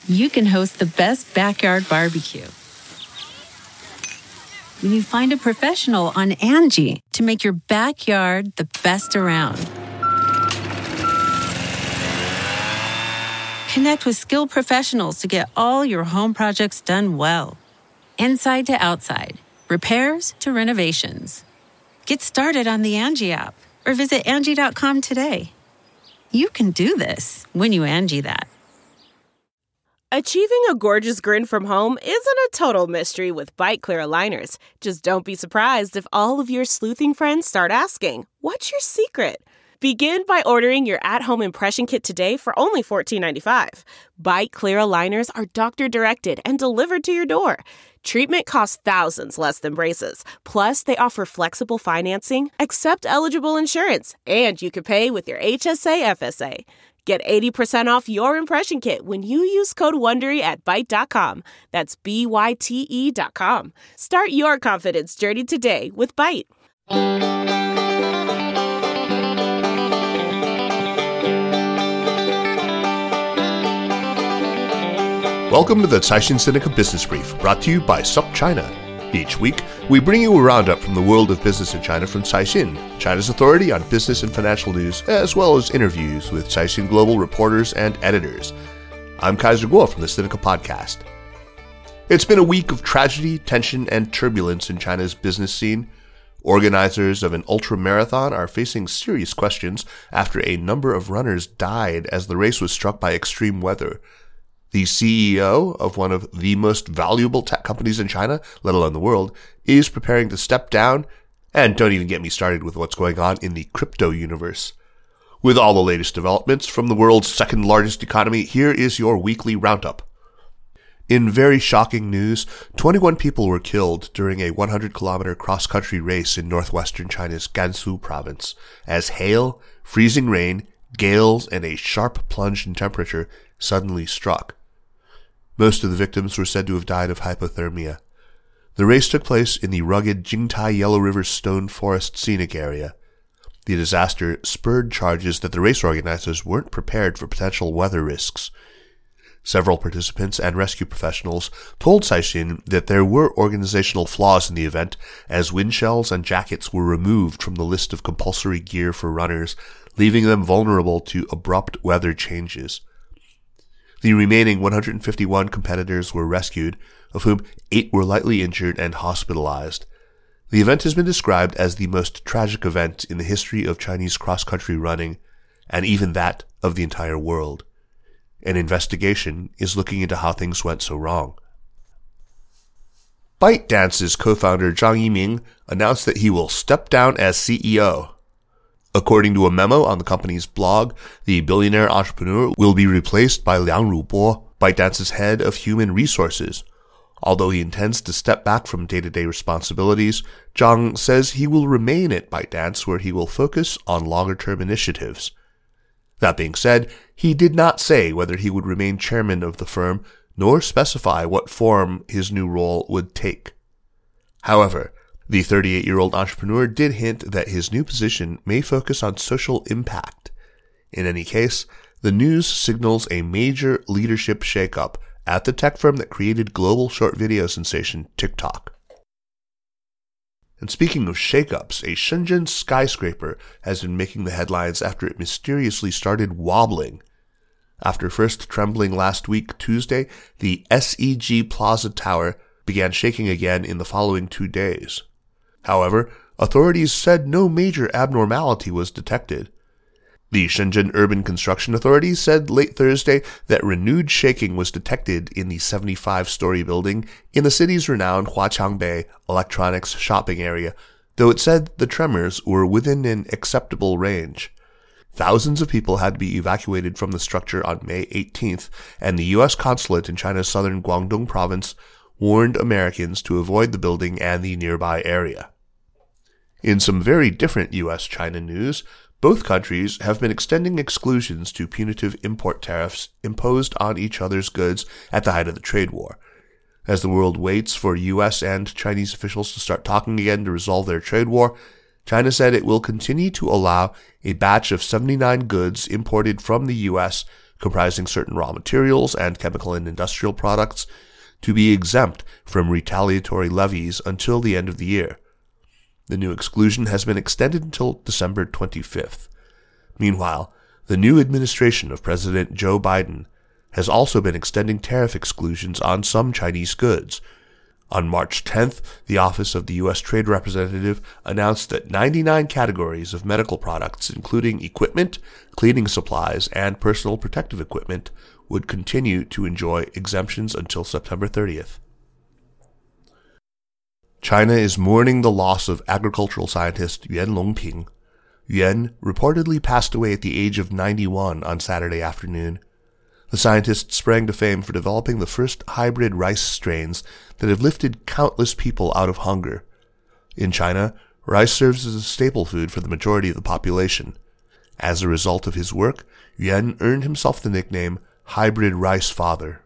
you can host the best backyard barbecue. When you find a professional on Angie to make your backyard the best around. Connect with skilled professionals to get all your home projects done well. Inside to outside, repairs to renovations. Get started on the Angie app or visit Angie.com today. You can do this when you Angie that. Achieving a gorgeous grin from home isn't a total mystery with Byte Clear aligners. Just don't be surprised if all of your sleuthing friends start asking, "What's your secret?" Begin by ordering your at-home impression kit today for only $14.95. Byte Clear aligners are doctor-directed and delivered to your door. Treatment costs thousands less than braces. Plus, they offer flexible financing, accept eligible insurance, and you can pay with your HSA FSA. Get 80% off your impression kit when you use code WONDERY at Byte.com. That's BYTE.com. Start your confidence journey today with Byte. Welcome to the Caixin Sinica Business Brief, brought to you by SupChina. Each week, we bring you a roundup from the world of business in China from Caixin, China's authority on business and financial news, as well as interviews with Caixin Global reporters and editors. I'm Kaiser Kuo from the Sinica Podcast. It's been a week of tragedy, tension, and turbulence in China's business scene. Organizers of an ultra-marathon are facing serious questions after a number of runners died as the race was struck by extreme weather. The CEO of one of the most valuable tech companies in China, let alone the world, is preparing to step down, and don't even get me started with what's going on in the crypto universe. With all the latest developments from the world's second largest economy, here is your weekly roundup. In very shocking news, 21 people were killed during a 100-kilometer cross-country race in northwestern China's Gansu province, as hail, freezing rain, gales, and a sharp plunge in temperature suddenly struck. Most of the victims were said to have died of hypothermia. The race took place in the rugged Jingtai Yellow River Stone Forest Scenic Area. The disaster spurred charges that the race organizers weren't prepared for potential weather risks. Several participants and rescue professionals told Caixin that there were organizational flaws in the event, as wind shells and jackets were removed from the list of compulsory gear for runners, leaving them vulnerable to abrupt weather changes. The remaining 151 competitors were rescued, of whom 8 were lightly injured and hospitalized. The event has been described as the most tragic event in the history of Chinese cross-country running, and even that of the entire world. An investigation is looking into how things went so wrong. ByteDance's co-founder Zhang Yiming announced that he will step down as CEO. According to a memo on the company's blog, the billionaire entrepreneur will be replaced by Liang Rubo, ByteDance's head of human resources. Although he intends to step back from day-to-day responsibilities, Zhang says he will remain at ByteDance, where he will focus on longer-term initiatives. That being said, he did not say whether he would remain chairman of the firm, nor specify what form his new role would take. However, the 38-year-old entrepreneur did hint that his new position may focus on social impact. In any case, the news signals a major leadership shakeup at the tech firm that created global short video sensation TikTok. And speaking of shakeups, a Shenzhen skyscraper has been making the headlines after it mysteriously started wobbling. After first trembling last week, Tuesday, the SEG Plaza Tower began shaking again in the following 2 days. However, authorities said no major abnormality was detected. The Shenzhen Urban Construction Authority said late Thursday that renewed shaking was detected in the 75-story building in the city's renowned Huaqiangbei electronics shopping area, though it said the tremors were within an acceptable range. Thousands of people had to be evacuated from the structure on May 18th, and the U.S. consulate in China's southern Guangdong province warned Americans to avoid the building and the nearby area. In some very different U.S.-China news, both countries have been extending exclusions to punitive import tariffs imposed on each other's goods at the height of the trade war. As the world waits for U.S. and Chinese officials to start talking again to resolve their trade war, China said it will continue to allow a batch of 79 goods imported from the U.S. comprising certain raw materials and chemical and industrial products, to be exempt from retaliatory levies until the end of the year. The new exclusion has been extended until December 25th. Meanwhile, the new administration of President Joe Biden has also been extending tariff exclusions on some Chinese goods. On March 10th, the Office of the U.S. Trade Representative announced that 99 categories of medical products, including equipment, cleaning supplies, and personal protective equipment, would continue to enjoy exemptions until September 30th. China is mourning the loss of agricultural scientist Yuan Longping. Yuan reportedly passed away at the age of 91 on Saturday afternoon. The scientist sprang to fame for developing the first hybrid rice strains that have lifted countless people out of hunger. In China, rice serves as a staple food for the majority of the population. As a result of his work, Yuan earned himself the nickname Hybrid Rice Father.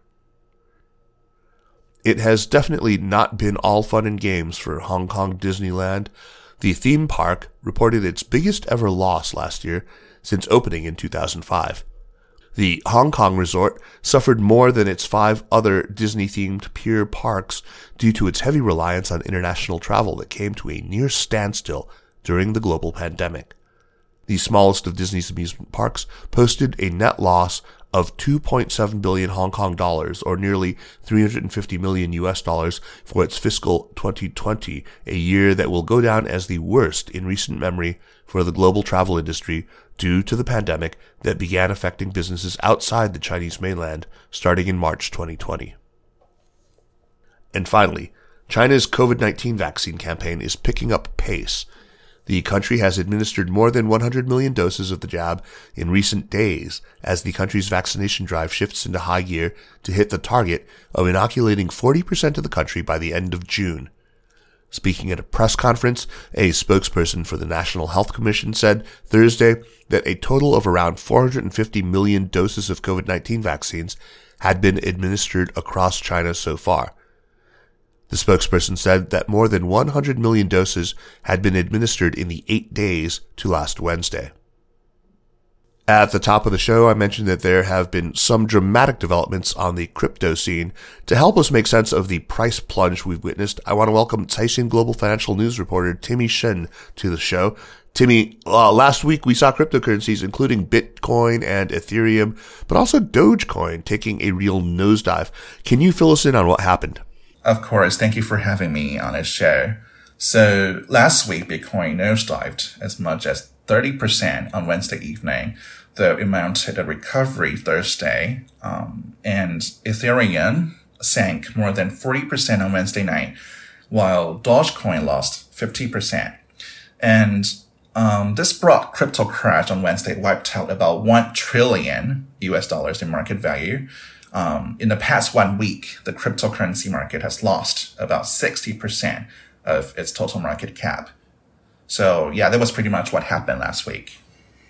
It has definitely not been all fun and games for Hong Kong Disneyland. The theme park reported its biggest ever loss last year since opening in 2005. The Hong Kong resort suffered more than its 5 other Disney-themed pier parks due to its heavy reliance on international travel that came to a near standstill during the global pandemic. The smallest of Disney's amusement parks posted a net loss of 2.7 billion Hong Kong dollars, or nearly 350 million US dollars, for its fiscal 2020, a year that will go down as the worst in recent memory for the global travel industry due to the pandemic that began affecting businesses outside the Chinese mainland starting in March 2020. And finally, China's COVID-19 vaccine campaign is picking up pace. The country has administered more than 100 million doses of the jab in recent days as the country's vaccination drive shifts into high gear to hit the target of inoculating 40% of the country by the end of June. Speaking at a press conference, a spokesperson for the National Health Commission said Thursday that a total of around 450 million doses of COVID-19 vaccines had been administered across China so far. The spokesperson said that more than 100 million doses had been administered in the 8 days to last Wednesday. At the top of the show, I mentioned that there have been some dramatic developments on the crypto scene. To help us make sense of the price plunge we've witnessed, I want to welcome Caixin Global Financial News reporter Timmy Shen to the show. Timmy, last week we saw cryptocurrencies including Bitcoin and Ethereum, but also Dogecoin taking a real nosedive. Can you fill us in on what happened? Of course. Thank you for having me on this show. So last week, Bitcoin nosedived as much as 30% on Wednesday evening, though it mounted a recovery Thursday. And Ethereum sank more than 40% on Wednesday night, while Dogecoin lost 50%. And this broad crypto crash on Wednesday wiped out about $1 trillion US dollars in market value. In the past 1 week, the cryptocurrency market has lost about 60% of its total market cap. So yeah, that was pretty much what happened last week.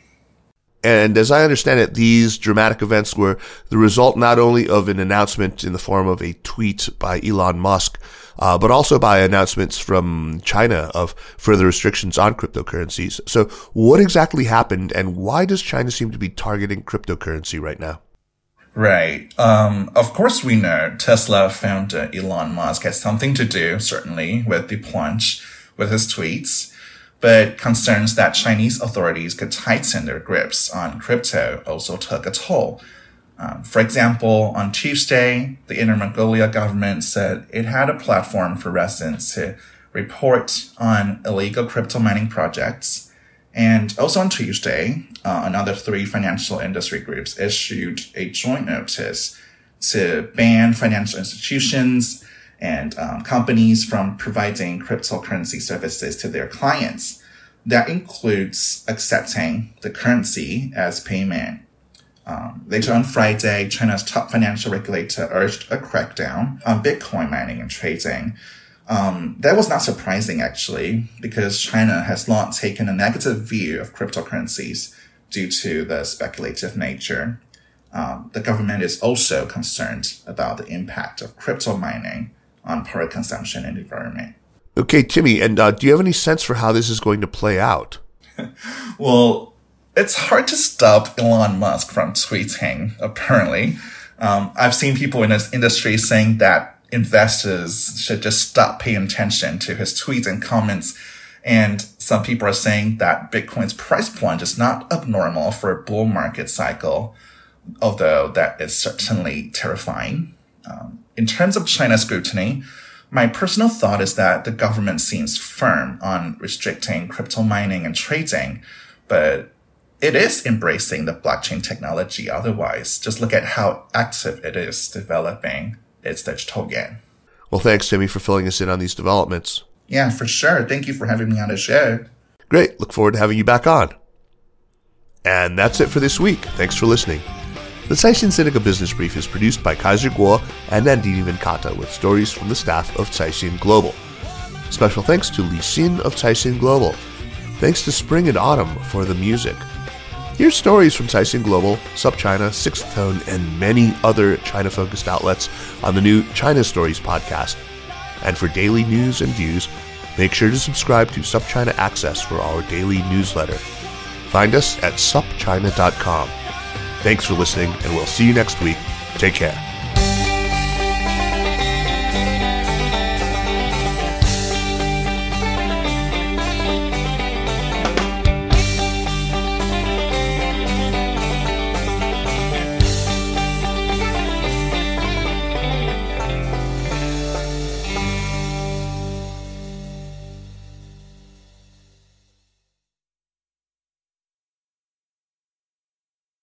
And as I understand it, these dramatic events were the result not only of an announcement in the form of a tweet by Elon Musk, but also by announcements from China of further restrictions on cryptocurrencies. So what exactly happened, and why does China seem to be targeting cryptocurrency right now? Right. Of course, we know Tesla founder Elon Musk has something to do, certainly, with the plunge with his tweets, but concerns that Chinese authorities could tighten their grips on crypto also took a toll. For example, on Tuesday, the Inner Mongolia government said it had a platform for residents to report on illegal crypto mining projects. And also on Tuesday, another 3 financial industry groups issued a joint notice to ban financial institutions and companies from providing cryptocurrency services to their clients. That includes accepting the currency as payment. Later on Friday, China's top financial regulator urged a crackdown on Bitcoin mining and trading. That was not surprising, actually, because China has long taken a negative view of cryptocurrencies due to the speculative nature. The government is also concerned about the impact of crypto mining on power consumption and the environment. Okay, Timmy, and do you have any sense for how this is going to play out? Well, it's hard to stop Elon Musk from tweeting, apparently. I've seen people in this industry saying that investors should just stop paying attention to his tweets and comments. And some people are saying that Bitcoin's price plunge is not abnormal for a bull market cycle, although that is certainly terrifying. In terms of China's scrutiny, my personal thought is that the government seems firm on restricting crypto mining and trading, but it is embracing the blockchain technology otherwise. Just look at how active it is developing its digital yuan. Well, thanks, Timmy, for filling us in on these developments. Yeah, for sure. Thank you for having me on the show. Great. Look forward to having you back on. And that's it for this week. Thanks for listening. The Caixin Sinica Business Brief is produced by Kaiser Kuo and Nandini Venkata with stories from the staff of Caixin Global. Special thanks to Li Xin of Caixin Global. Thanks to Spring and Autumn for the music. Here's stories from Caixin Global, SupChina, Sixth Tone, and many other China-focused outlets on the new China Stories podcast. And for daily news and views, make sure to subscribe to SupChina Access for our daily newsletter. Find us at supchina.com. Thanks for listening, and we'll see you next week. Take care.